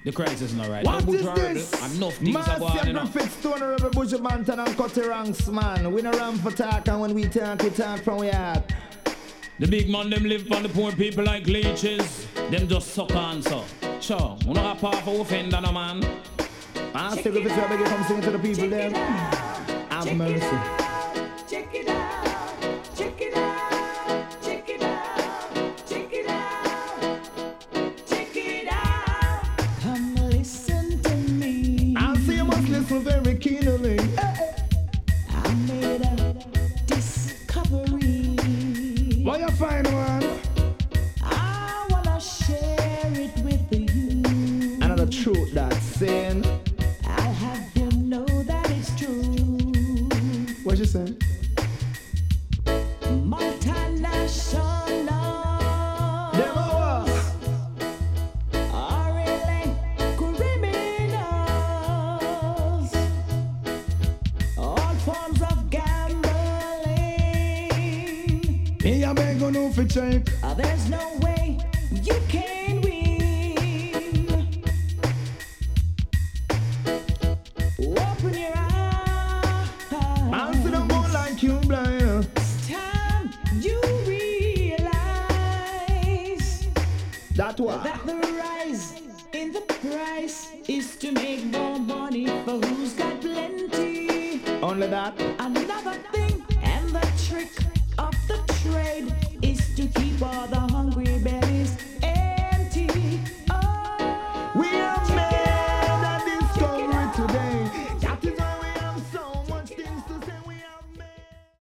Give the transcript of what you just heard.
The crisis is not right. What no is this? Enough things are going on. Massive fits to Honorable Bush Banton and cut the ranks, man. We no ram for talk, and when we talk from we heart. The big man, them live on the poor people like leeches. Them just suck on, so. Sure, we not a part of offender, no man. I still if it's your baby come singing to the people there. Have mercy. Check it out, check it out, check it out, check it out, check it out. Come listen to me. I see you must listen very keenly. I made a discovery. What you find, man? I wanna share it with you. Another truth that's saying. I'll have them know that it's true. What you saying? Multinational. Them over. Are really criminals. All forms of gambling. Me a beg on no for check. There's no way you can win. Open your eyes. Answer them more like you blind. It's time you realize That what? that the rise in the price is to make more money for who's got plenty. Only that.